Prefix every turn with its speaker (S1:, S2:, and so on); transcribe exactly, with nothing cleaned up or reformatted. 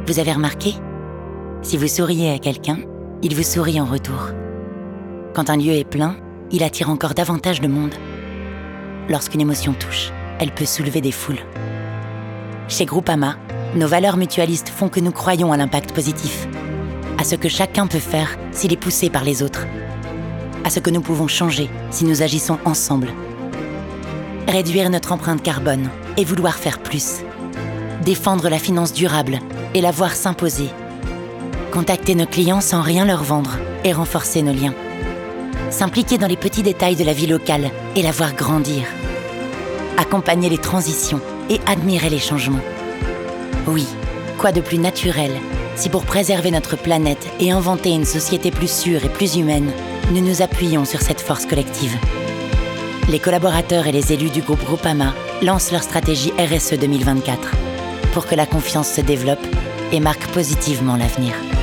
S1: Vous avez remarqué? Si vous souriez à quelqu'un, il vous sourit en retour. Quand un lieu est plein, il attire encore davantage de monde. Lorsqu'une émotion touche, elle peut soulever des foules. Chez Groupama, nos valeurs mutualistes font que nous croyons à l'impact positif, à ce que chacun peut faire s'il est poussé par les autres, à ce que nous pouvons changer si nous agissons ensemble. Réduire notre empreinte carbone et vouloir faire plus. Défendre la finance durable et la voir s'imposer. Contacter nos clients sans rien leur vendre et renforcer nos liens. S'impliquer dans les petits détails de la vie locale et la voir grandir. Accompagner les transitions et admirer les changements. Oui, quoi de plus naturel si pour préserver notre planète et inventer une société plus sûre et plus humaine, nous nous appuyons sur cette force collective. Les collaborateurs et les élus du groupe Groupama lancent leur stratégie R S E deux mille vingt-quatre pour que la confiance se développe et marque positivement l'avenir.